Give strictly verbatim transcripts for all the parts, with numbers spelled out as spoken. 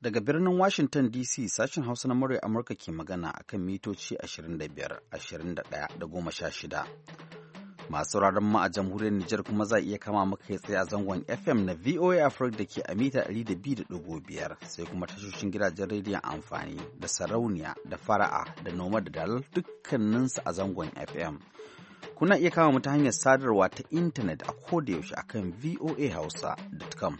Daga birnin Washington D C sashen Hausa na murya Amurka ke magana a kan mitoci ashirin da biyar, ashirin da ɗaya da goma sha shida. Masu sauraron mu a jamhuriyar Nijar kuma za a iya kama maka tsaye a zangon F M na V O A Africa da ke a mita ɗari da biyu da ɗigo biyar, sai kuma tashoshin gidajen rediyon amfani da sarauniya da fara'a da noma da dalal dukkaninsu a zangon F M. Kuna iya kama mu ta hanyar sadarwa ta intanet a kodayaushe akan v o a hausa dot com.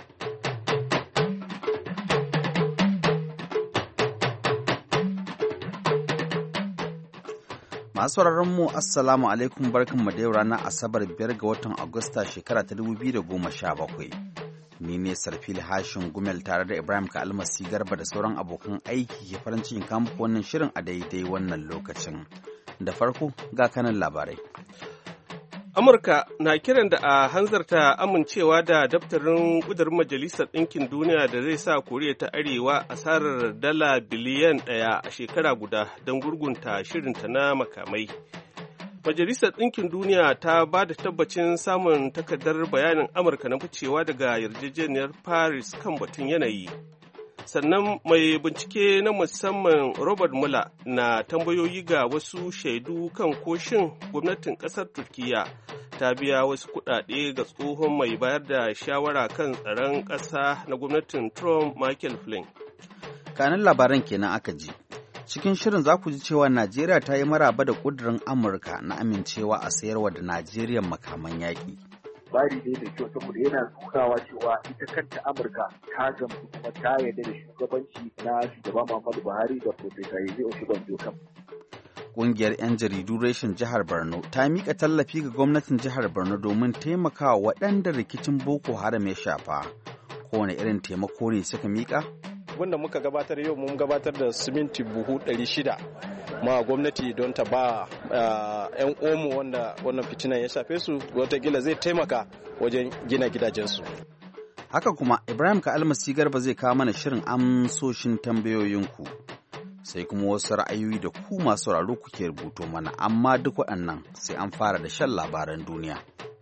Masu mu Assalamu alaikum barkanmu da yau ranar Asabar biyar ga watan Agusta shekara ta dubu biyu da goma sha bakwai. Ni ne Sarfil Hashin Gumel tare da Ibrahim Ka'almasi Garba da sauran abokan aiki ke farin cikin kawo muku wannan shirin a daidai wannan lokacin. Da farko ga kanan labarai. Amurka na kiran da a hanzarta amincewa da daftarin ƙudurin Majalisar Ɗinkin Duniya da zai sa Koriya ta Arewa asarar dala biliyan ɗaya a shekara guda don gurgunta shirinta na makamai. Majalisar Ɗinkin Duniya ta ba da tabbacin samun takardar bayanin Amurka na ficewa daga yarjejeniyar Paris kan batun yanayi. Sannan mai bincike na musamman Robert Mueller na tambayoyi ga wasu shaidu kan koshin gwamnatin ƙasar Turkiyya ta biya wasu kuɗaɗe ga tsohon mai bayar da shawara kan tsaron ƙasa na gwamnatin Trump Michael Flynn. Kanin labaran kenan aka ji. Cikin shirin za ku ji cewa Najeriya ta yi maraba da ƙudurin Amurka na amincewa a sayarwa da Najeriya makaman yaƙi. Bari ne da kyau saboda yana nunawa cewa ita kanta Amurka ta gamsu kuma ta yarda da shugabanci na shugaba Muhammadu Buhari da Profesa Yemi Osibanjo. Ƙungiyar 'yan jaridu reshen jihar Borno ta miƙa tallafi ga gwamnatin jihar Borno domin taimakawa waɗanda rikicin Boko Haram ya shafa. Kowane irin taimako ne suka miƙa? Wanda muka gabatar yau mun gabatar da siminti buhu ɗari shida ma gwamnati don ta ba 'yan omo wanda wannan fitinan ya shafe su watakila zai taimaka wajen gina gidajensu. Haka kuma Ibrahim Ka'almasi Garba zai kawo mana shirin amsoshin tambayoyinku. Sai kuma wasu ra'ayoyi da ku masu sauraro kuke rubuto mana, amma duk waɗannan sai an fara da shan labaran duniya.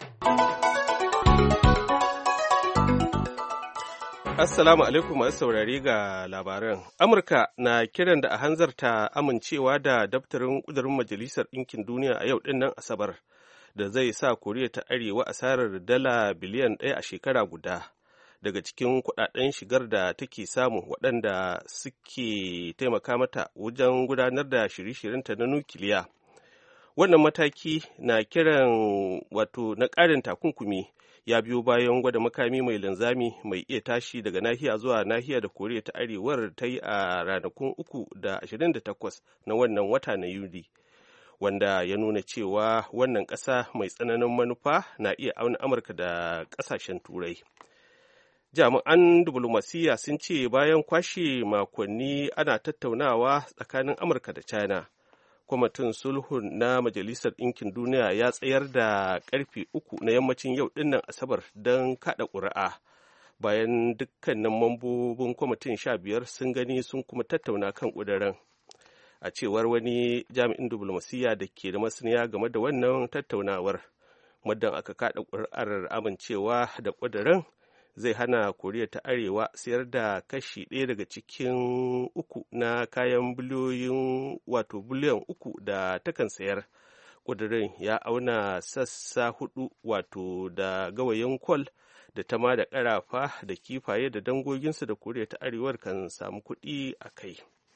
Assalamu alaikum masu saurari ga labaran. Amurka na kiran da a hanzarta amincewa da daftarin ƙudurin Majalisar Ɗinkin Duniya a yau ɗinnan Asabar da zai sa Koriya ta Arewa asarar dala biliyan ɗaya a shekara guda daga cikin kuɗaɗen shigar da take samu waɗanda suke taimaka mata wajen gudanar da shirye-shiryenta na nukiliya. Wannan mataki na kiran wato na ƙarin takunkumi ya biyo bayan gwada makami mai linzami mai iya tashi daga nahiya zuwa nahiya da Koriya ta Arewar ta yi a ranakun uku da ashirin da takwas na wannan wata na Yuli, wanda ya nuna cewa wannan ƙasa mai tsananin manufa na iya auna Amurka da ƙasashen Turai. Jami'an diflomasiyya sun ce bayan kwashe makonni ana tattaunawa tsakanin Amurka da China, kwamitin sulhun na Majalisar Ɗinkin Duniya ya tsayar da ƙarfe uku na yammacin yau ɗinnan Asabar don kaɗa ƙuri'a bayan dukkanin mambobin kwamitin sha biyar sun gani sun kuma tattauna kan ƙudurin. A cewar wani jami'in diflomasiyya da ke da masaniya game da wannan tattaunawar, muddin aka kaɗa ƙuri'ar amincewa da ƙudurin zai hana Koriya ta Arewa sayar da kashi ɗaya daga cikin uku na kayan biliyoyin wato biliyan uku da takan sayar. Ƙudurin ya auna sassa hudu wato da gawayin kwal da tama da ƙarafa da kifaye da dangoginsu da Koriya ta Arewar kan samu kuɗi a kai.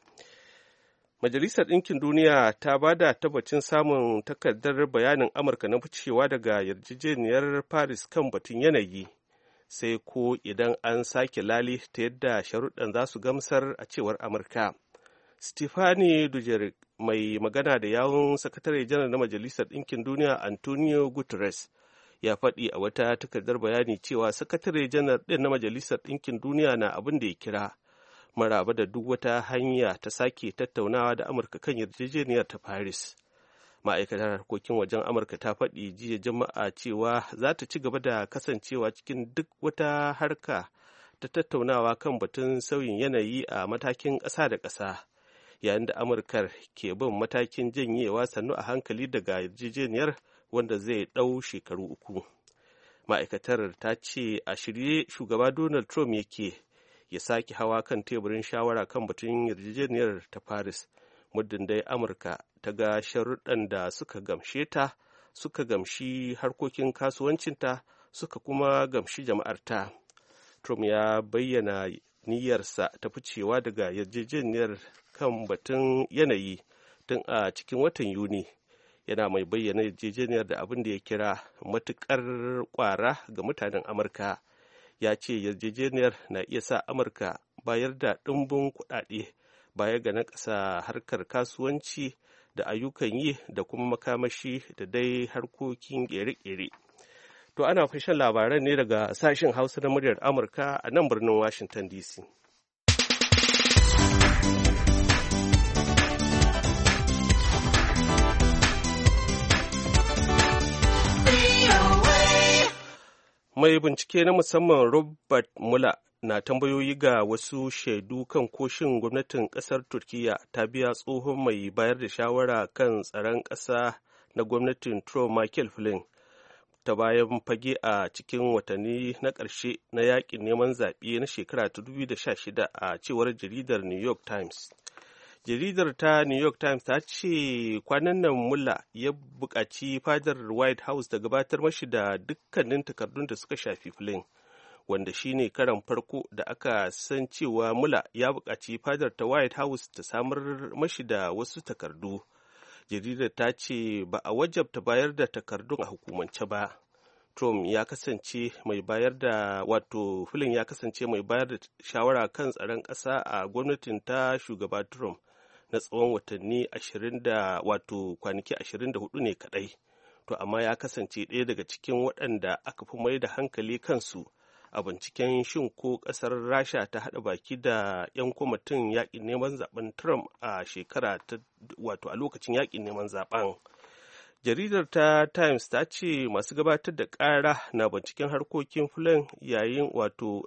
Majalisar Ɗinkin Duniya ta ba da tabbacin samun takardar bayanin Amurka na ficewa daga yarjejeniyar Paris kan batun yanayi, sai ko idan an sake lali ta yadda sharuɗan za su gamsar a cewar Amurka. Stephane Dujarric, mai magana da yawun sakatare janar na Majalisar Ɗinkin Duniya Antonio Guterres, ya faɗi a wata takardar bayani cewa sakatare janar ɗin na Majalisar Ɗinkin Duniya na abin da ya kira maraba da duk wata hanya ta sake tattaunawa da Amurka kan yarjejeniyar ta Paris. Ma'aikatar harkokin wajen Amurka ta faɗi jiya Juma'a cewa za ta ci gaba da kasancewa cikin duk wata harka ta tattaunawa kan batun sauyin yanayi a matakin ƙasa da ƙasa, yayin da Amurkar ke bin matakin janyewa sannu a hankali daga yarjejeniyar wanda zai ɗau shekaru uku. Ma'aikatar ta ce a shirye shugaba Donald Trump yake ya sake hawa kan teburin shawara kan batun yarjejeniyar ta Paris, muddin dai Amurka ta ga sharuɗan da suka gamshe ta, suka gamshi harkokin kasuwancinta, suka kuma gamshi jama'arta. Trump ya bayyana niyyarsa ta ficewa daga yarjejeniyar kan batun yanayi tun a cikin watan Yuni, yana mai bayyana yarjejeniyar da abin da ya kira matuƙar ƙwara ga mutanen Amurka. Ya ce yarjejeniyar na iya sa Amurka bayar da ɗimbin kuɗaɗe baya ga na ƙasa harkar kasuwanci da ayyukan yi da kuma makamashi da dai harkokin ƙere-ƙere. To ana fashin labaran ne daga sashen Hausa na muryar Amurka a nan birnin Washington D C. Mai bincike na musamman Robert Mueller na tambayoyi ga wasu shaidu kan koshin gwamnatin ƙasar Turkiyya ta biya tsohon mai bayar da shawara kan tsaron ƙasa na gwamnatin Trump Michael Flynn ta bayan fage a cikin watanni na ƙarshe na yaƙin neman zaɓe na shekara ta dubu da sha shida a cewar jaridar New York Times. Jaridar ta New York Times ta ce kwanan nan Mueller ya buƙaci fadar White House da gabatar mashi da dukkanin takardun da suka shafi Flynn, wanda shine karan farko da aka san cewa Mueller ya buƙaci fadar ta White House ta samar mashi da wasu takardu. Jaridar ta ce ba a wajabta bayar da takardun a hukumance ba. Trump ya kasance mai bayar da wato Flynn ya kasance mai bayar da shawara kan tsaron ƙasa a gwamnatin ta shugaba Trump na tsawon watanni ashirin da wato kwanaki ashirin da hudu ne kadai, to amma ya kasance ɗaya daga cikin waɗanda aka fi mai da hankali kansu a binciken shin ko ƙasar Rasha ta haɗa baki da 'yan kwamitin yaƙin neman zaben Trump a shekara ta wato a lokacin yaƙin neman zaben. Jaridar ta Times ta ce masu gabatar da ƙara na binciken harkokin Flynn yayin wato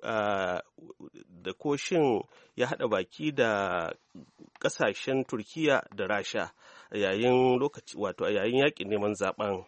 da koshin ya haɗa baki da ƙasashen Turkiyya da Rasha a yayin lokaci wato a yayin yaƙin neman zaben.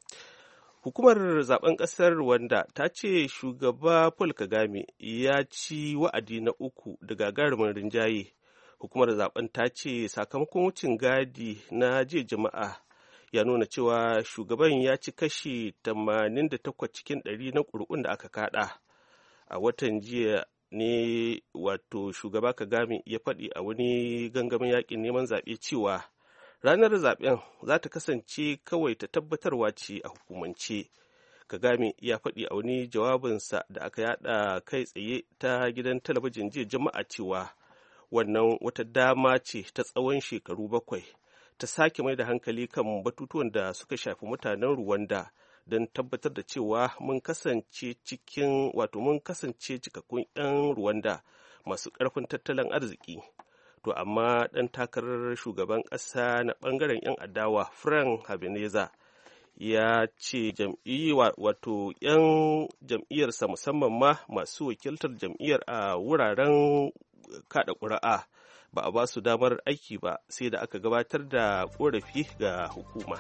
Hukumar zaben ƙasar Rwanda ta ce shugaba Paul Kagame ya ci wa'adi na uku da gagarumin rinjaye. Hukumar zaben ta ce sakamakon wucin gadi na jiya jama'a ya nuna cewa shugaban ya ci kashi tamanin da takwas cikin ɗari na ƙuri'un da aka kaɗa. A watan jiya ne wato shugaba Kagame ya faɗi a wani gangamin yaƙin neman zaɓe cewa ranar zaben za ta kasance kawai ta tabbatarwa ce a hukumance. Kagame ya faɗi a wani jawabinsa da aka yada kai tsaye ta gidan talabijin jiya jama'a cewa wannan wata dama ce ta tsawon shekaru bakwai ta sake mai da hankali kan batutuwan da suka shafi mutanen Rwanda don tabbatar da cewa mun kasance cikin wato mun kasance cikakkun 'yan Rwanda masu ƙarfin tattalin arziki. To amma ɗan takarar shugaban ƙasa na ɓangaren 'yan adawa Frank Habineza ya ce jam'iyyi wato 'yan jam'iyyarsa musamman ma masu wakiltar jam'iyyar a wuraren kaɗa ƙuri'a ba a ba su damar aiki ba sai da aka gabatar da ƙorafi ga hukuma.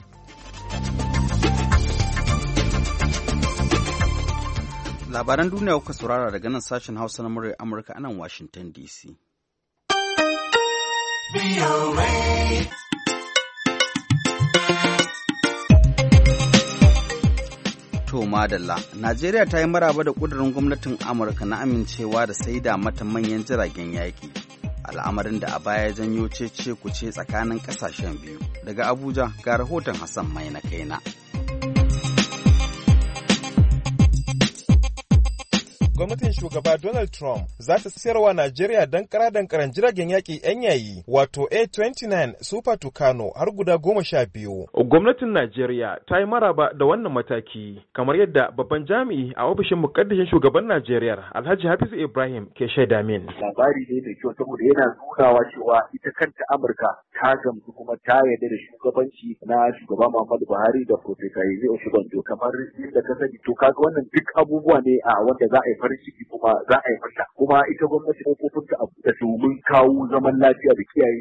Labaran duniya kuka saurara daga nan sashen Hausa na muryar Amurka a nan Washington D C. To madalla, Najeriya ta yi maraba da ƙudurin gwamnatin Amurka na amincewa da saida mata manyan jiragen yaƙi, al'amarin da a baya janyo cece kuce tsakanin ƙasashen biyu. Daga Abuja ga rahoton Hassan Mai na kaina. Gwamnatin shugaba Donald Trump za ta sayarwa Najeriya dan kara-dankaran jiragen yaƙi 'yan yayi wato A twenty nine Super Tucano har guda goma sha biyu. Gwamnatin Najeriya ta yi maraba da wannan mataki kamar yadda babban jami'i a ofishin mukaddashin shugaban Najeriya Alhaji Hafizu Ibrahim ke shaida min. Labari ne mai kyau saboda yana nunawa cewa ita kanta Amurka ta gamsu kuma ta yarda da shugabanci na shugaba Muhammadu Buhari da Professor Yemi Osibanjo kamar yadda ka sani to kaga wannan duk abubuwa ne a wanda za a yi farin ciki kuma za a yi fata kuma ita gwamnati kofofinta a buɗe domin kawo zaman lafiya da kiyaye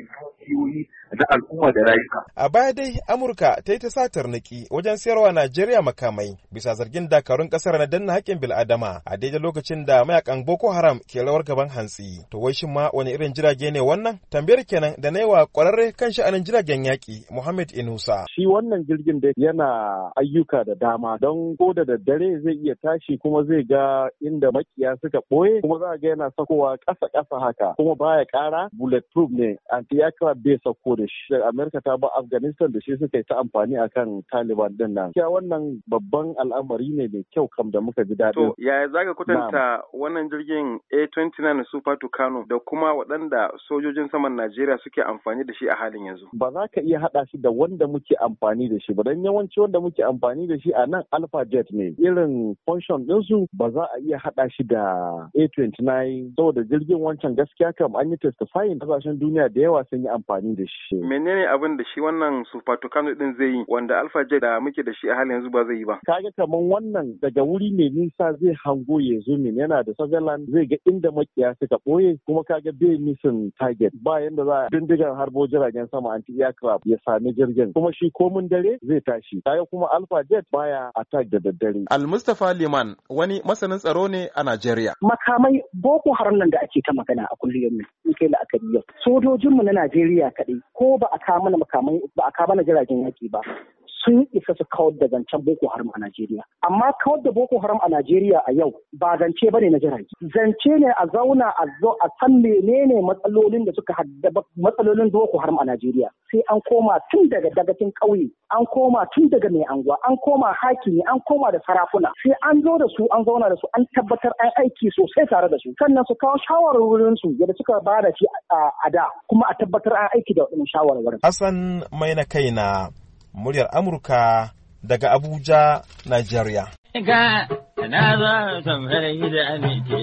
dukiyoyi na al'umma da rayuka. A baya dai Amurka ta yi ta sa tarnaki wajen sayarwa Najeriya makamai bisa zargin dakarun kasar na danna haƙƙin bil'adama a daidai lokacin da mayakan Boko Haram ke rawar gaban hantsi. To wai shin ma wani irin jirage ne wannan? Tambayar kenan da na yi wa ƙwararre kan sha'anin jiragen yaƙi Muhammad Inusa. Shi wannan jirgin dai yana ayyuka da dama don ko da daddare zai iya tashi kuma zai ga inda makiya suka ɓoye kuma za a ga yana sakowa ƙasa-ƙasa haka kuma baya ƙara bulletproof ne anti-aircraft bai sako da shi. Amerika ta ba Afghanistan da shi suka yi ta amfani akan Taliban din nan. Kiya wannan babban al'amari ne mai kyau kam da muka ji daɗi. To yaya zaka kwatanta wannan jirgin A twenty-nine Super Tucano da kuma waɗanda sojojin saman Najeriya suke amfani da shi a halin yanzu? Ba za ka iya haɗa shi da wanda muke amfani da shi ba don yawanci wanda muke amfani da shi a nan Alpha Jet ne. Irin function ɗinsu ba za a iya haɗa shi da A twenty-nine saboda jirgin wancan gaskiya kam an yi testifying kasashen duniya da yawa sun yi amfani da shi. Menene abin da shi wannan Super Tucano din zai yi wanda Alpha Jet da muke da shi a halin yanzu ba zai yi ba? Kaga kaman wannan daga wuri mai nisa zai hango ya zo min yana da surveillance zai ga inda makiya suka ɓoye kuma kaga bai nisan target ba yanda za a bindigar harbo jiragen sama anti-aircraft ya sami jirgin kuma shi komin dare zai tashi. Kaga kuma Alpha Jet baya attack da daddare. Al-Mustapha Liman wani masanin tsaro ne a Najeriya. Makamai Boko Haram nan da ake ta magana a kullum in kai la'akari yau. Sojojinmu na Najeriya kaɗai ko ba a kawo mana makamai ba a kawo mana jiragen yaƙi ba sun isa su kawar da zancen Boko Haram a Najeriya. Amma kawar da Boko Haram a Najeriya a yau ba zance bane na jirage. Zance ne a zauna a zo a san menene matsalolin da suka haddaba matsalolin Boko Haram a Najeriya. Sai an koma tun daga dagacin ƙauye, an koma tun daga mai anguwa, an koma hakimi, an koma da sarakuna. Sai an zo da su, an zauna da su, an tabbatar an aiki sosai tare da su. Sannan su kawo shawarwarin su yadda suka ba da shi a da, kuma a tabbatar an aiki da waɗannan shawarwarin. Hassan mai na kaina muryar Amurka daga Abuja, Najeriya. Ga na zo tamfar gida amince.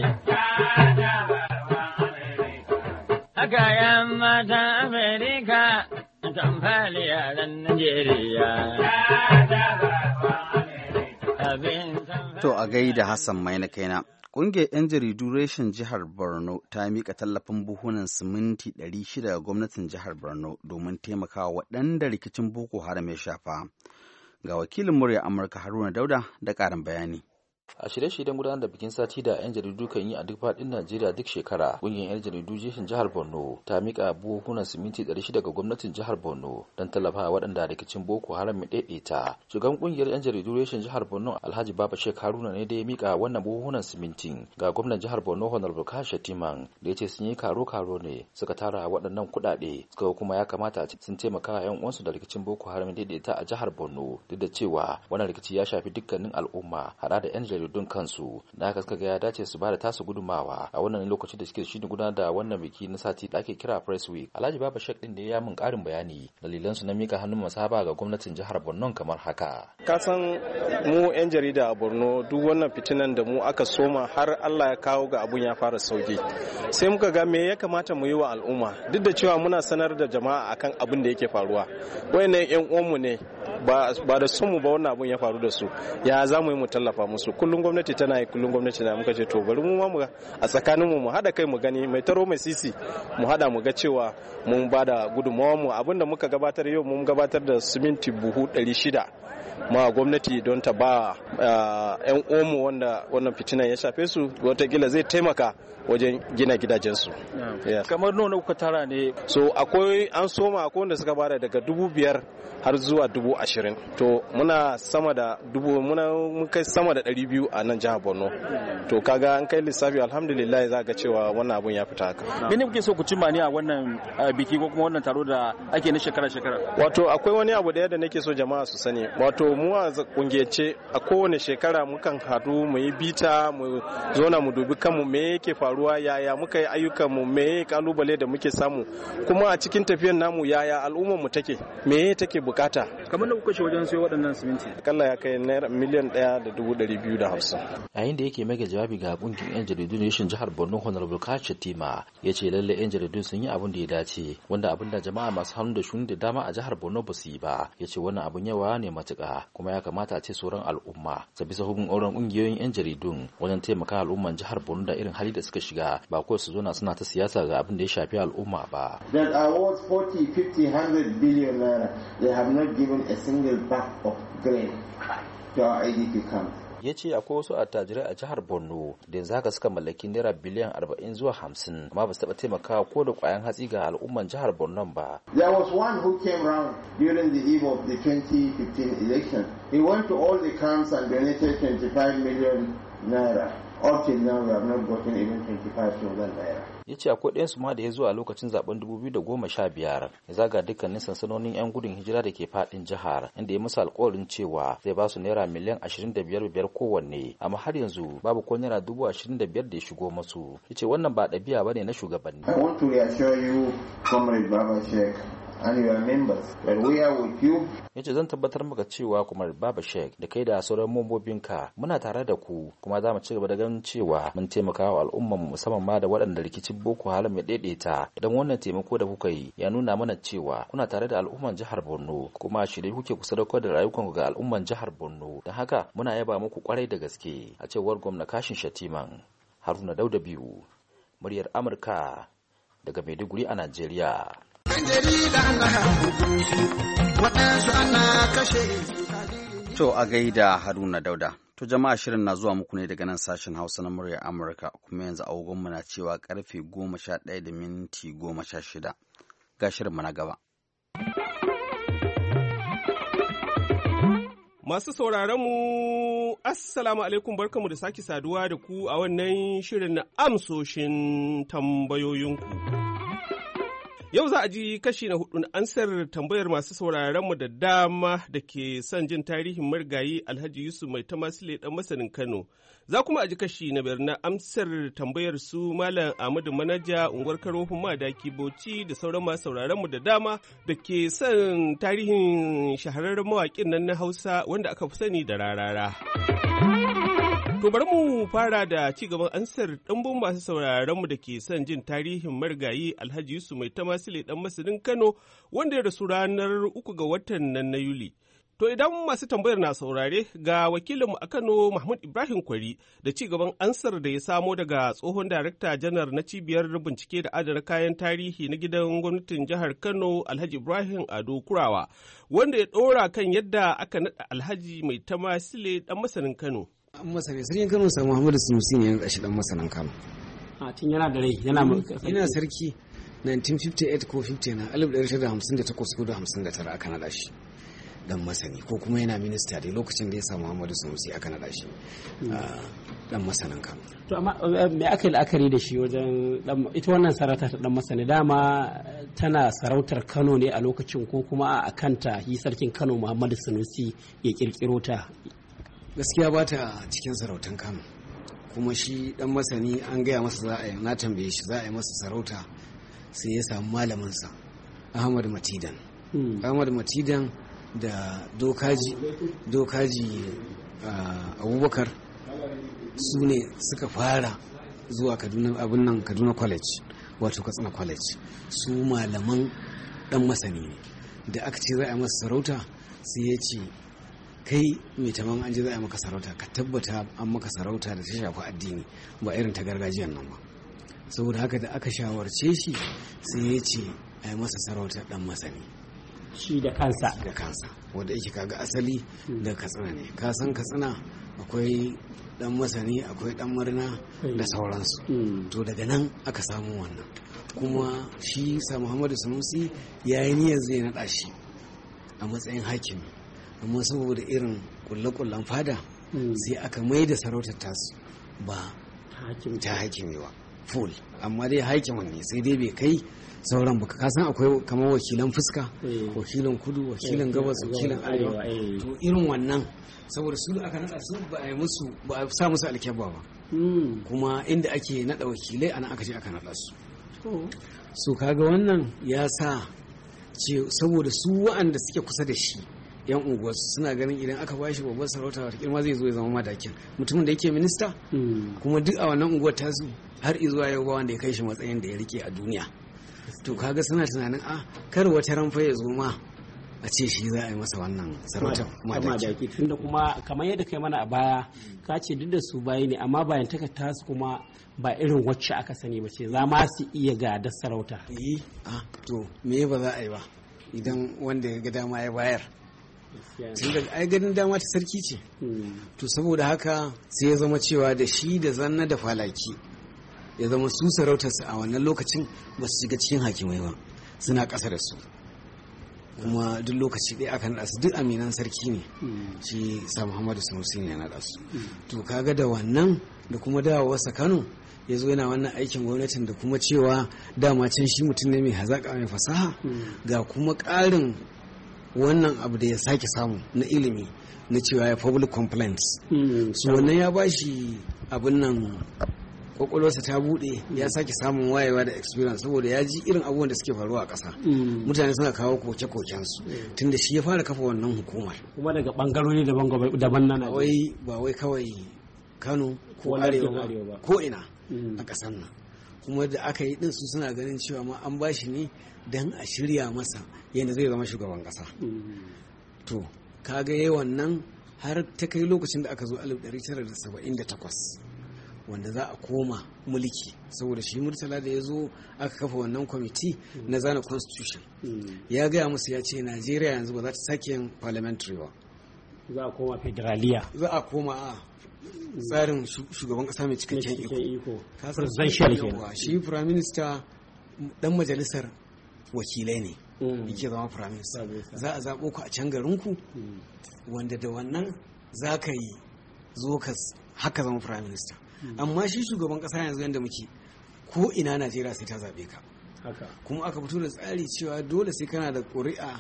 Haka yan mata Amerika tamfar yaran Najeriya. To a gaida Hassan mai na kaina. Ƙungiyar 'yan jaridu reshen jihar Borno ta miƙa tallafin buhunan siminti ɗari shida ga gwamnatin jihar Borno domin taimakawa waɗanda rikicin Boko Haram ya shafa. Ga wakilin murya Amurka Haruna Dauda da ƙarin bayani. A shirye-shiryen gudanar da bikin sati da 'yan jaridu kan yi a duk faɗin Najeriya duk shekara, ƙungiyar 'yan jaridu jeshin jihar Borno ta miƙa buhunan siminti ɗari shida ga gwamnatin jihar Borno don tallafa waɗanda rikicin Boko Haram ya ɗaiɗaita. Shugaban ƙungiyar 'yan jaridu reshen jihar Borno Alhaji Baba Sheikh Haruna ne da ya miƙa wannan buhunan simintin ga gwamnan jihar Borno Honorable Kashi Shatiman da ya ce sun yi karo-karo ne suka tara waɗannan kuɗaɗe suka kuma ya kamata sun taimaka 'yan uwansu da rikicin Boko Haram ya ɗaiɗaita a jihar Borno duk da cewa wannan rikici ya shafi dukkanin al'umma haɗa da 'yan jaridu don kansu da haka suka ga ya dace su bada tasu gudumawa a wannan lokacin da suke shirin gudanar da wannan biki na sati da ake kira Press Week. Alhaji Baba Sheikh din da ya min karin bayani dalilan su na mika hannun masaba ga gwamnatin jihar Borno kamar haka. Ka san mu yan jarida a Borno duk wannan fitinan da mu aka soma har Allah ya kawo ga abun ya fara sauki. Sai muka ga me ya kamata mu yi wa al'umma duk da cewa muna sanar da jama'a akan abin da yake faruwa. Wayannan yan uwanmu ne ba da son mu ba wannan abun ya faru da su. Ya za mu yi mu tallafa musu kullum gwamnati tana yi kullum gwamnati na muka ce to bari mu ma mu a tsakanin mu mu hada kai mu gani mai taro mai sisi mu hada mu ga cewa mun bada gudunmawar mu abinda muka gabatar yau mun gabatar da siminti buhu ɗari shida ma gwamnati don ta ba yan omo wanda wannan fitinan ya shafe su watakila zai taimaka wajen gina gidajensu. Kamar nuna kuka tara ne? So akwai an soma akwai wanda suka bada daga dubu biyar har zuwa dubu ashirin. To muna sama da dubu muna mun kai sama da ɗari biyu a nan jihar Borno. To kaga an kai lissafi alhamdulillah za ga cewa wannan abun ya fita haka. Mene kuke so ku cimma ne a wannan biki ko kuma wannan taro da ake na shekara-shekara? Wato akwai wani abu da nake so jama'a su sani. Wato mu a kungiyance a kowane shekara mukan haɗu mu yi bita mu zona mu dubi kanmu me yake faruwa yaya muka yi ayyukan mu me kalubale da muke samu kuma a cikin tafiyar namu yaya al'ummar mu take me take bukata. Kamar da kuka ce wajen sayo waɗannan siminti? Akalla ya kai naira miliyan ɗaya da dubu ɗari biyu da hamsin. Yayin da yake mega jawabi ga kungiyar 'yan jaridu na rashin jihar Borno Honorable Kashi Shatima ya ce lalle 'yan jaridu sun yi abin da ya dace wanda abin da jama'a masu hannu da shuni da dama a jihar Borno ba su yi ba. Ya ce wannan abin yawa ne matuƙa kuma ya kamata a ce sauran al'umma al'umma ta bisa hukun auren kungiyoyin yan jaridun wajen taimaka al'umman jihar Borno da irin hali da suka shiga ba kawai su zo suna ta siyasa ga abin da ya shafi al'umma ba. That are worth forty, fifty, one hundred billion naira, they have not given a single bag of grain to our I D P camp. Ya ce akwai wasu attajirai a jihar Borno da yanzu haka suka mallaki naira biliyan arba'in zuwa hamsin amma ba su taɓa taimakawa ko da ƙwayan hatsi ga al'umman jihar Borno ba. There was one who came round during the eve of the twenty fifteen election. He went to all the camps and donated twenty-five million naira. Up till now we have not gotten even twenty-five thousand naira. Ya ce akwai ɗayansu ma da ya zo a lokacin zaben dubu biyu da goma sha biyar ya zaga dukkanin sansanonin 'yan gudun hijira da ke faɗin jihar inda ya musu alƙawarin cewa zai ba su naira miliyan ashirin da biyar biyar kowanne amma har yanzu babu ko naira dubu ashirin da biyar da ya shigo masu. Ya ce wannan ba ɗabi'a ba ne na shugabanni. I want to reassure you, Comrade Baba Sheikh, and your members that we are with you. Yace zan tabbatar maka cewa kuma Baba Sheikh da kai da sauran mambobinka muna tare da ku kuma za mu ci gaba da ganin cewa mun taimaka wa al'umman musamman ma da waɗanda rikicin Boko Haram ya daidaita idan wannan taimako da kuka yi ya nuna mana cewa kuna tare da al'umman jihar Borno kuma shirye kuke ku sadaukar da rayukanku ga al'umman jihar Borno don haka muna yaba muku kwarai da gaske a cewar gwamna Kashin Shatiman. Haruna Dauda biyu muryar Amurka daga Maiduguri a Najeriya. To a gaida Haruna Dauda. To jama'a shirin na zuwa muku ne daga nan sashen Hausa na muryar Amurka kuma yanzu agogonmu na cewa karfe goma sha ɗaya da minti goma sha shida. Ga shirinmu na gaba. Masu sauraronmu, Assalamu alaikum barkamu da sake saduwa da ku a wannan shirin na amsoshin tambayoyinku. Yau za a ji kashi na hudu na ansar tambayar masu sauraronmu da dama da ke son jin tarihin marigayi Alhaji Yusuf Mai Tamasile ɗan masanin Kano. Za kuma a ji kashi na biyar na amsar tambayar su Malam Ahmadu Manaja, unguwar Karofin Madaki Bauchi da sauran masu sauraronmu da dama da ke son tarihin shahararren mawaƙin nan na Hausa wanda aka fi sani da Rarara. To bari mu fara da ci gaban ansar ɗumbin masu sauraronmu da ke son jin tarihin marigayi Alhaji Yusuf Mai Tamasile ɗan masanin Kano wanda ya rasu ranar uku ga watan nan na Yuli. To idan masu tambayar na saurare ga wakilinmu a Kano Mahmud Ibrahim Kwari da ci gaban ansar da ya samo daga tsohon darakta janar na cibiyar bincike da adana kayan tarihi na gidan gwamnatin jihar Kano Alhaji Ibrahim Ado Kurawa wanda ya ɗora kan yadda aka naɗa Alhaji Mai Tamasile ɗan masanin Kano. An masane sarkin Kano sa Muhammadu Sunusi ne ya shi dan masanin Kano. A tun yana da rai yana yana sarki nineteen fifty-eight ko fifty na alif ɗari tara da hamsin da takwas ko da hamsin da tara aka naɗa shi dan masani ko kuma yana minista da lokacin da ya sa Muhammadu Sunusi aka naɗa shi dan masanin Kano. To amma me aka yi la'akari da shi wajen ita wannan sarauta ta dan masani dama tana sarautar Kano ne a lokacin ko kuma a kanta yi sarkin Kano Muhammadu Sunusi ya kirkiro ta? Gaskiya ba ta cikin sarautan Kano kuma shi dan masani an gaya masa za a yi na tambaye shi za a yi masa sarauta sai ya samu malaminsa Ahmad Matidan. Ahmad Matidan da dokaji dokaji Abubakar su ne suka fara zuwa Kaduna abin nan Kaduna College wato Katsina College su malaman dan masani ne da aka ce za a yi masa sarauta sai ya ce kai mai taman an ji za a maka sarauta ka tabbata an maka sarauta da ta shafi addini ba irin ta gargajiyar nan ba saboda haka da aka shawarce shi sai ya ce a yi masa sarauta dan masani shi da kansa da kansa wanda yake kaga asali da Katsina ne ka san Katsina akwai dan masani akwai dan murna da sauransu to daga nan aka samu wannan kuma shi sa Muhammadu Sunusi ya yi niyyar zai naɗa shi a matsayin hakimi amma saboda irin kulle-kullen fada sai aka mai da sarautar tasu ba ta hakimi ba full amma dai hakimin ne sai dai bai kai sauran baka kasan akwai kamar wakilan fuska wakilan kudu wakilan gabas wakilan arewa to irin wannan saboda su aka nada su ba a yi musu ba a sa musu alkyabba ba kuma inda ake nada wakilai ana aka je aka nada su so kaga wannan ya sa ce saboda su wa'anda suke kusa da shi yan unguwarsu suna ganin idan aka ba shi babbar sarauta wata kirma zai zo ya zama madakin mutumin da yake minista kuma duk a wannan unguwar tasu har izuwa yau ba wanda ya kai shi matsayin da ya rike a duniya to kaga suna tunanin a kar wata ranfa ya zo ma a ce shi za a yi masa wannan sarautar madaki. Tunda kuma kamar yadda kai mana a baya ka ce duk da su bayi ne amma bayan taka tasu kuma ba irin wacce aka sani ba ce za ma su iya gadar sarauta. yi a to me ba za a yi ba idan wanda ya ga dama ya bayar tun da ai ganin dama ta sarki ce. To saboda haka sai ya zama cewa da shi da zanna da falaki ya zama su sarautarsa a wannan lokacin ba su shiga cikin hakimai ba, suna ƙasa da su, kuma duk lokaci ɗaya aka naɗa su, duk aminan sarki ne shi sa Muhammadu Sanusi ne ya naɗa su. To kaga da wannan da kuma dawowarsa Kano ya zo yana wannan aikin gwamnatin da kuma cewa dama can shi mutum ne mai hazaƙa mai fasaha, ga kuma ƙarin wannan abu da ya sake samu na ilimi na cewa ya public complaints. So wannan ya ba shi abin nan, kwakwalwarsa ta bude, ya sake samun wayewa da experience saboda ya ji irin abubuwan da suke faruwa a ƙasa. Mutane suna kawo koke-kokensu tunda shi ya fara kafa wannan hukumar kuma daga bangarori daban na wai ba wai kawai Kano ko Arewa ko ina a ƙasar nan. Kuma da aka yi din su suna ganin cewa ma an bashi ne don a shirya masa yadda zai zama shugaban ƙasa. To kaga yayi wannan har ta kai lokacin da aka zo alif ɗari tara da saba'in da takwas wanda za a koma mulki, saboda shi Murtala da ya zo aka kafa wannan kwamiti na zana constitution ya gaya musu, ya ce Najeriya yanzu ba za ta sake yin parliamentary ba, za a koma federaliya, za a koma a tsarin shugaban kasa mai cikakken iko. Presidential kenan. Shi prime minister dan majalisar wakilai ne yake zama prime minister. Za a zaɓo ku a can garinku wanda da wannan za ka yi zo ka haka zama prime minister. Amma shi shugaban kasa yanzu yadda muke ko ina Najeriya sai ta zaɓe ka. Kuma aka fito da tsari cewa dole sai kana da ƙuri'a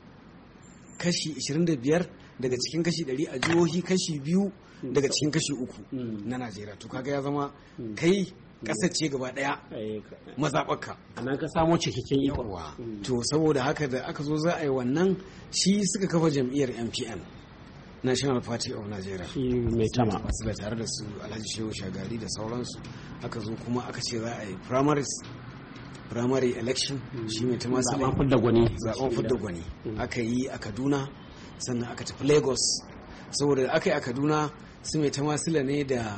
kashi ashirin da biyar daga cikin kashi ɗari a jihohi, kashi biyu daga cikin kashi uku na Najeriya. To kaga ya zama kai ƙasar ce gaba ɗaya mazaɓarka. A nan ka samo cikakken iko. To saboda haka da aka zo za a yi wannan, shi suka kafa jam'iyyar N P N, National Party of Nigeria. Shi mai tama. Masu da tare da su Alhaji Shehu Shagari da sauransu. Aka zo kuma aka ce za a yi primaries, primary election, shi mai tama su zaɓen fidda gwani. Zaɓen fidda gwani. Aka yi a Kaduna, sannan aka tafi Lagos. Saboda aka yi a Kaduna, su mai tama sila ne da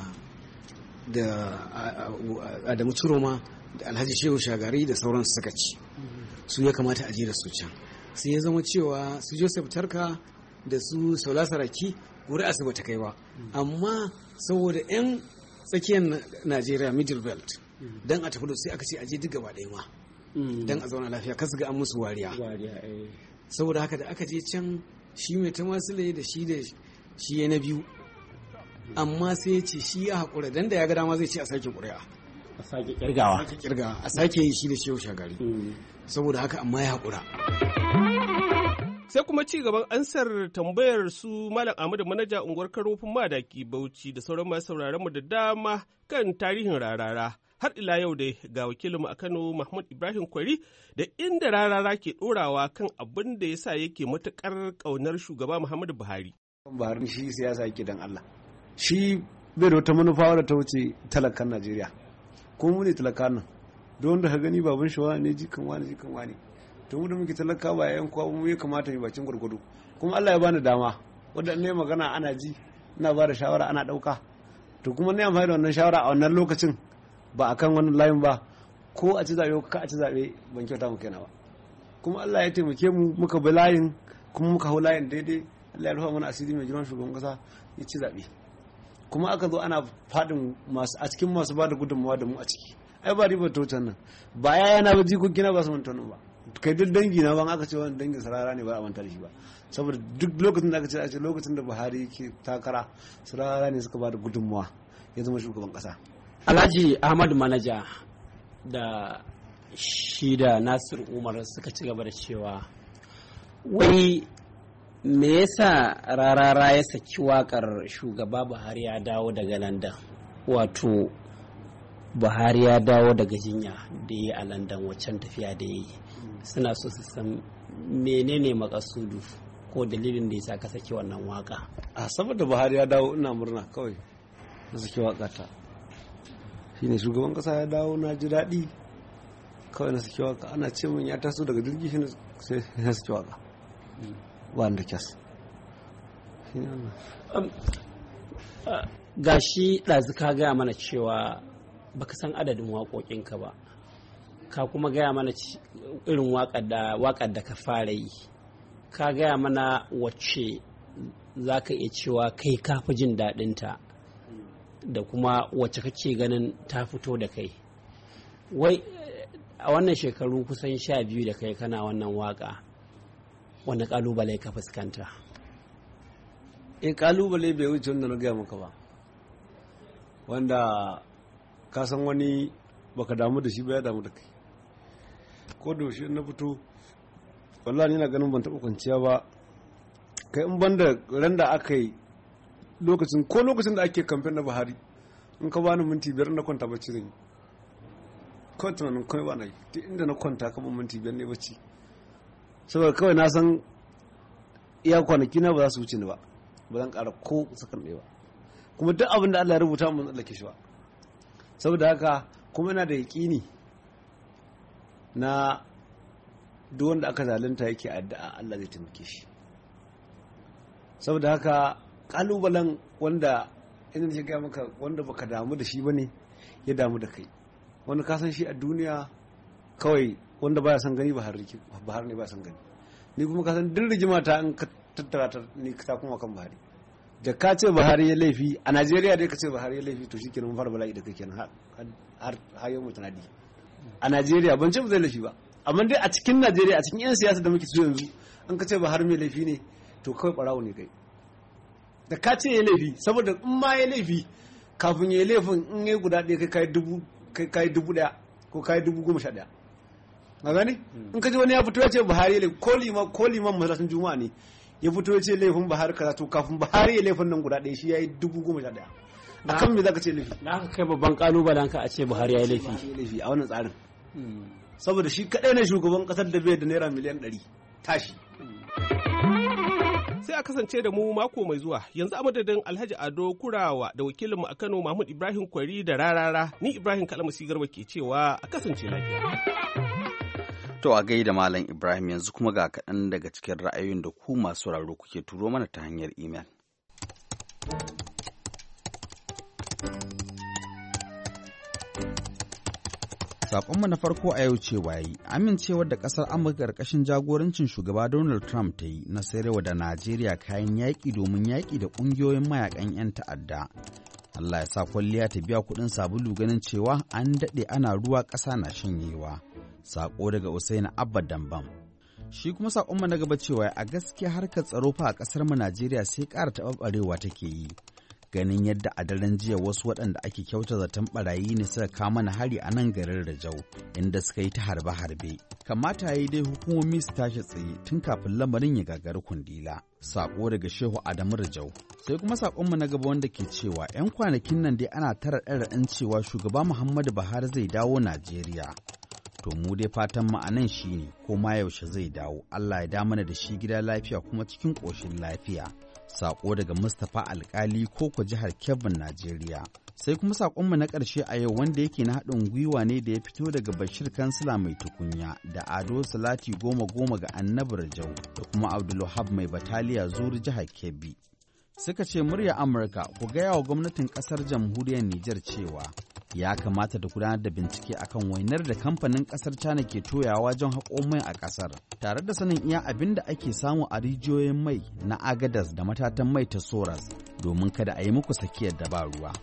da Adamu Ciroma da Alhaji Shehu Shagari da sauransu suka ci. Su ya kamata a je da su can. Sai ya zama cewa su Joseph Tarka da su Saula Saraki ƙuri'a su bata kai ba, amma saboda 'yan tsakiyar Najeriya middle belt don a tafi da sai aka ce aje duk gaba ɗaya ma don a zauna lafiya, kasu ga an musu wariya. Saboda haka da aka je can, shi mai ta masule da shi da shi ya na biyu, amma sai ya ce shi ya haƙura don da ya ga dama zai ce a sake ƙuri'a, a sake kirgawa, a kirgawa a sake yi shi da Shehu Shagari. Saboda haka amma ya haƙura. Sai kuma ci gaban ansar tambayar su Malam Ahmadu Manaja unguwar Karofin Madaki Bauchi da sauran masu sauraron mu da dama kan tarihin rarara. Har ila yau dai ga wakilinmu a Kano Mahmud Ibrahim Kwari da inda rarara ke ɗorawa kan abin da ya sa yake matuƙar ƙaunar shugaba Muhammadu Buhari. Buhari shi siyasa yake don Allah. Shi bai da wata manufa da ta wuce talakan Najeriya. Ko mu ne talakan nan. Don wanda ka gani baban shi wani jikan wani jikan wani. To mu da muke talaka ba yayan kowa mu ya kamata mu bakin gurgudu. Kuma Allah ya bani dama. Wanda ne magana ana ji, ina ba da shawara ana ɗauka. To kuma ne amfani da wannan shawara a wannan lokacin ba a kan wani layin ba, ko a ci zaɓe ko ka a ci zaɓe ban kyauta mu kenan ba. Kuma Allah ya taimake mu muka bi layin, kuma muka hau layin daidai. Allah ya rufa mana asiri mai girman shugaban kasa ya ci zaɓe. Kuma aka zo ana faɗin masu a cikin masu ba da gudunmawa da mu a ciki. Ai ba ribar ta wucen nan. Ba yaya na ba jikokina ba su manta ba. Kai duk dangi na ban aka ce wani dangin sarara ne ba a manta da shi ba. Saboda duk lokacin da aka ce a ce lokacin da Buhari ke takara sarara ne suka ba da gudunmawa ya zama shugaban kasa. Alhaji Ahmadu Manaja da shi da Nasir Umar suka ci gaba da cewa wai me yasa rarara ya saki wakar shugaba Buhari ya dawo daga London, wato Buhari ya dawo daga jinya da ya yi a London, waccan tafiya da ya yi. Suna so su san menene makasudu ko dalilin da ya sa ka saki wannan waka. A saboda Buhari ya dawo ina murna kawai na saki waka ta. Shine shugaban kasa ya dawo na ji daɗi kawai na saki waka. Ana ce min ya taso daga jirgi shi sai na saki waka. ba da kyas. Ga shi ɗazu ka gaya mana cewa baka san adadin waƙoƙinka ba, ka kuma gaya mana irin waƙar da ka fara yi, ka gaya mana wacce za ka iya cewa kai ka fi jin daɗinta da kuma wacce kake ganin ta fito da kai. Wai a wannan shekaru kusan sha biyu da kai kana wannan waƙa, wani ƙalubale ka fuskanta? E ƙalubale bai wuce wanda na gaya maka ba, wanda ka san wani baka damu da shi ba ya damu da kai. Ko da yaushe na fito wallahi ina ganin ban taɓa kwanciya ba, kai in banda ran da aka yi lokacin ko lokacin da ake kamfen na Buhari, in ka bani minti biyar na kwanta bacci zan yi. Kawai tunanin kawai ba na yi, duk inda na kwanta kamar minti biyar ne bacci, saboda kawai na san iya kwanaki na ba za su wuce ni ba, ba zan ƙara ko sakan ɗaya ba, kuma duk abin da Allah ya rubuta mun tsallake shi ba. Saboda haka kuma ina da yaƙini na duk wanda aka zalunta yake addu'a Allah zai taimake shi. Saboda haka kalubalen wanda ina da shiga maka wanda baka damu da shi bane ya damu da kai, wanda ka san shi a duniya kawai wanda baya san gani Buhari Buhari ne ba san gani, ni kuma ka san duk rigima ta in ka tattara ta ni ka kuma kan Buhari. Da ka ce Buhari ya laifi a Najeriya dai ka ce Buhari ya laifi to shikenan mun fara bala'i da kai kenan har har har yau mutanadi. A Najeriya ban ce ba zai laifi ba, amma dai a cikin Najeriya a cikin yan siyasa da muke so yanzu an ka ce Buhari mai laifi ne to kawai barawo ne kai. Da ka ce ya laifi, saboda in ma ya laifi kafin ya laifin in ya guda ɗaya kai kai dubu kai kai dubu ɗaya ko kai dubu goma sha ɗaya. Ka gani? In ka ji wani ya fito ya ce Buhari ya laifi, ko liman ko liman masallacin Juma'a ne ya fito ya ce laifin Buhari kaza, to kafin Buhari ya laifin nan guda ɗaya shi ya yi dubu goma sha ɗaya. Akan me za ka ce laifi? Na ka kai babban kalubalen ka a ce Buhari ya yi laifi a wannan tsarin. Saboda shi kaɗai ne shugaban ƙasar da bai da naira miliyan ɗari tashi. Sai a kasance da mu mako mai zuwa. Yanzu a madadin Alhaji Ado Kurawa da wakilinmu a Kano Mahmud Ibrahim Kwari da Rarara, ni Ibrahim Kalmasi Garba ke cewa a kasance lafiya. To a gaida Malam Ibrahim, yanzu kuma ga kaɗan daga cikin ra'ayoyin da ku masu sauraro kuke turo mana ta hanyar imel. Saƙonmu na farko a yau cewa yi amincewar da ƙasar Amurka ƙarƙashin jagorancin shugaba Donald Trump ta yi na sayarwa da Najeriya kayan yaƙi domin yaƙi da ƙungiyoyin mayaƙan 'yan ta'adda. Allah ya sa kwalliya ta biya kuɗin sabulu ganin cewa an daɗe ana ruwa ƙasa na shanyewa. Saƙo daga Usaini Abba Dambam. Shi kuma saƙonmu na gaba cewa a gaskiya harkar tsaro fa a ƙasar mu Najeriya sai ƙara taɓarɓarewa take yi. Ganin yadda a daren jiya wasu waɗanda ake kyauta zaton barayi ne suka kama mana hari a nan garin Rajau inda suka yi ta harbe-harbe. Kamata ya yi dai hukumomi su tashi tsaye tun kafin lamarin ya gagari kundila. Sako daga Shehu Adamu Rajau. Sai kuma sakonmu na gaba wanda ke cewa 'yan kwanakin nan dai ana tara ɗan cewa shugaba Muhammadu Buhari zai dawo Najeriya. To mu dai fatan mu anan shine ko ma yaushe zai dawo. Allah ya da mana da shi gida lafiya kuma cikin ƙoshin lafiya. Sako daga Mustapha Alkali Koko jihar Kebbin, Najeriya. Sai kuma sakonmu na ƙarshe a yau wanda yake na haɗin gwiwa ne da ya fito daga Bashir Kansila mai tukunya da Ado Salati goma goma ga Annabi Rajau da kuma Abdulwahab mai bataliya Zuri jihar Kebbi. Suka ce murya Amurka ku gaya wa gwamnatin ƙasar jamhuriyar Nijar cewa ya kamata da gudanar da bincike akan wainar da kamfanin ƙasar China ke toyawa wajen haƙo mai a ƙasar, tare da sanin iya abin da ake samu a rijiyoyin mai na Agadas da matatan mai ta Soras domin kada a yi muku sakiyar da ba ruwa.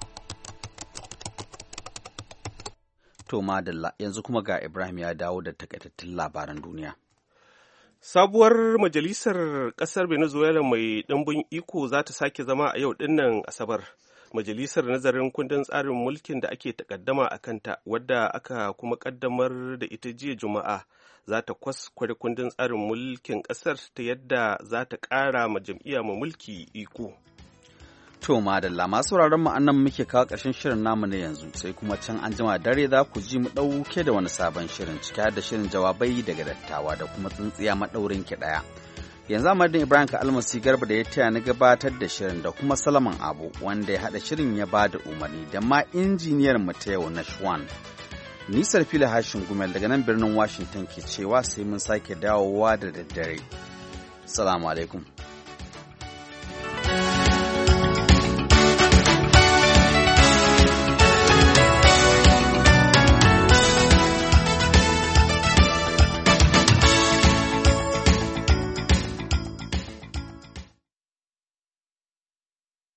To madalla, yanzu kuma ga Ibrahim ya dawo da takaitattun labaran duniya. Sabuwar majalisar ƙasar Venezuela mai ɗimbin iko za ta sake zama a yau ɗinnan Asabar. Majalisar nazarin kundin tsarin mulkin da ake takaddama a kanta, wadda aka kuma ƙaddamar da ita jiya Juma'a, za ta kwaskware kundin tsarin mulkin ƙasar ta yadda za ta ƙara ma jam'iyya mai mulki iko. To madalla, masu sauraron mu annan muke kawo ƙarshen shirin namu na yanzu, sai kuma can an jima dare za ku ji mu ɗauke da wani sabon shirin cike da shirin jawabai daga dattawa da kuma tsintsiya maɗaurin ki ɗaya. Yanzu a madadin Ibrahim ka almasi garba da ya taya na gabatar da shirin da kuma Salaman Abu wanda ya haɗa shirin ya ba da umarni da ma injiniyar mu ta yau na Shwan. Nisar fili hashin gumel daga nan birnin Washington ke cewa sai mun sake dawowa da daddare. salamu alaikum.